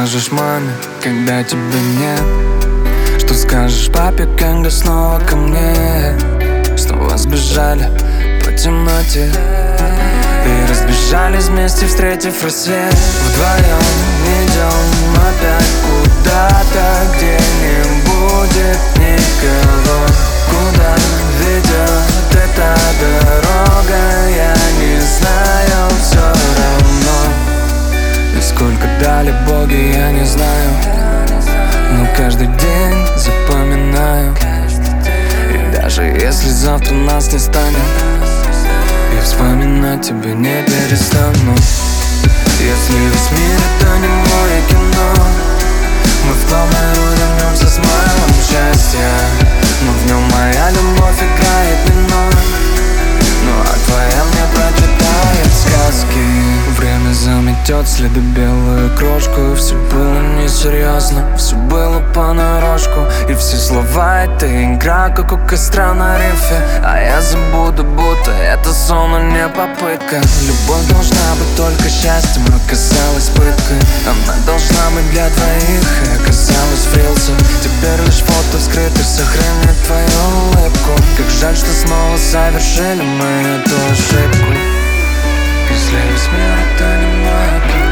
скажешь маме, когда тебя нет? Что скажешь папе, когда снова ко мне? Снова сбежали по темноте и разбежались вместе, встретив рассвет. Вдвоем идем опять куда-то, где не будет никого. Куда ведет эта дорога, я не знаю, все равно. И сколько дали боги, я не знаю, но каждый день запоминаю. И даже если завтра нас не станет, я вспоминать тебя не перестану. Если весь мир это не мое кино, мы в том вернемся с смайлом счастья. Но в нем моя любовь играет минор, ну а твоя мне прочитает сказки. Время заметет следы белую крошку, и все было несерьезно, все было понарошку. И все слова это игра, как у костра на рифе. А я забуду, будто это сон, а не попытка. Любовь должна быть только счастьем, оказалась пыткой. Она должна быть для двоих, и оказалась в рилсах. Теперь лишь фото вскрыто сохранит твою улыбку. Как жаль, что снова совершили мы эту ошибку. Если весь мир это не мой